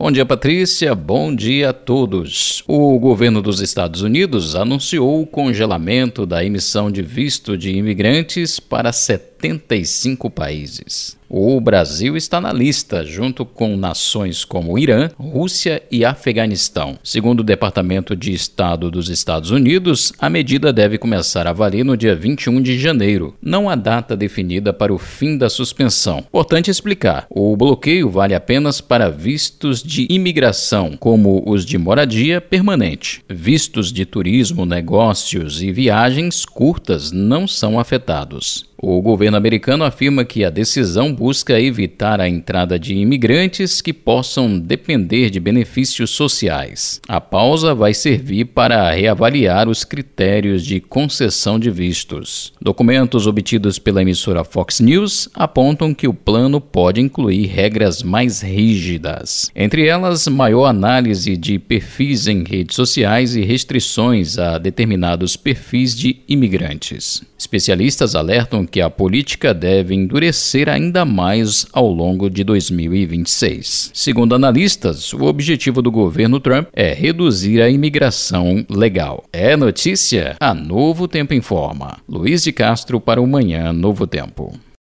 Bom dia, Patrícia. Bom dia a todos. O governo dos Estados Unidos anunciou o congelamento da emissão de visto de imigrantes para 75 países. O Brasil está na lista, junto com nações como Irã, Rússia e Afeganistão. Segundo o Departamento de Estado dos Estados Unidos, a medida deve começar a valer no dia 21 de janeiro. Não há data definida para o fim da suspensão. Importante explicar, o bloqueio vale apenas para vistos de imigração, como os de moradia permanente. Vistos de turismo, negócios e viagens curtas não são afetados. O governo americano afirma que a decisão busca evitar a entrada de imigrantes que possam depender de benefícios sociais. A pausa vai servir para reavaliar os critérios de concessão de vistos. Documentos obtidos pela emissora Fox News apontam que o plano pode incluir regras mais rígidas. Entre elas, maior análise de perfis em redes sociais e restrições a determinados perfis de imigrantes. Especialistas alertam que a política deve endurecer ainda mais ao longo de 2026. Segundo analistas, o objetivo do governo Trump é reduzir a imigração legal. É notícia? A Novo Tempo informa. Luiz de Castro para o Manhã Novo Tempo.